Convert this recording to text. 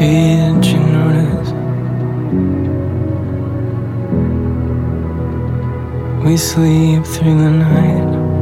Did you notice? We sleep through the night.